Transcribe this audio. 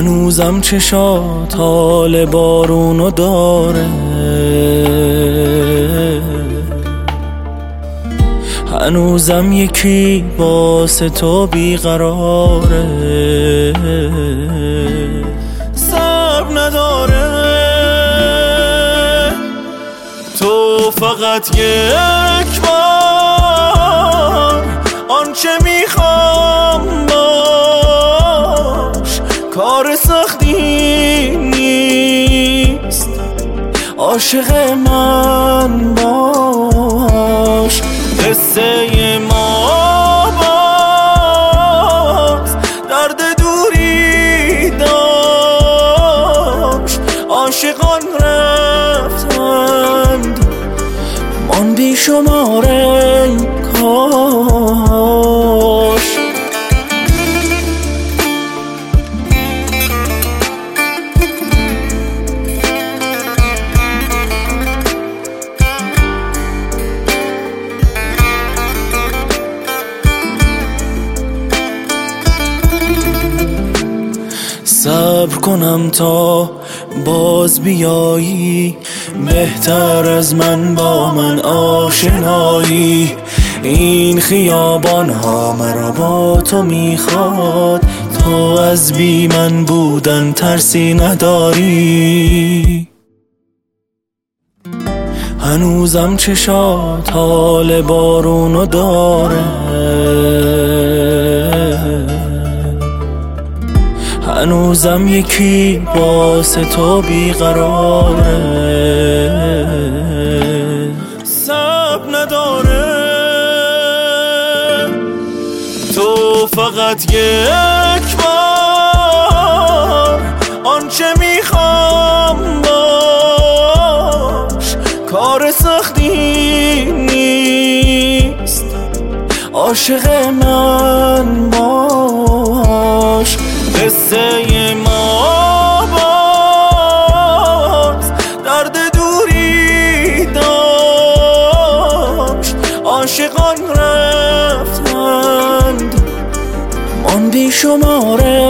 هنوزم چشات حال بارونو داره، هنوزم یکی واسه تو بیقراره، صبر نداره. تو فقط یک بار آنچه میخوام باش، کار سختی نیست، عاشق من باش. قصه ما باز درد دوری داشت، عاشقان رفتند ماندی شماره کاش. صبر کنم تا باز بیایی، بهتر از من با من آشنایی. این خیابان ها مرا با تو میخواد، تو از بی من بودن ترسی نداری. هنوزم چشات حال بارونو داره، هنوزم یکی واسه تو بیقراره، صبر نداره. تو فقط یک بار آنچه میخوام باش، کار سختی نیست، عاشق من باش. قصه ما باز درد دوری داشت، عاشقان رفتند ماندی شماره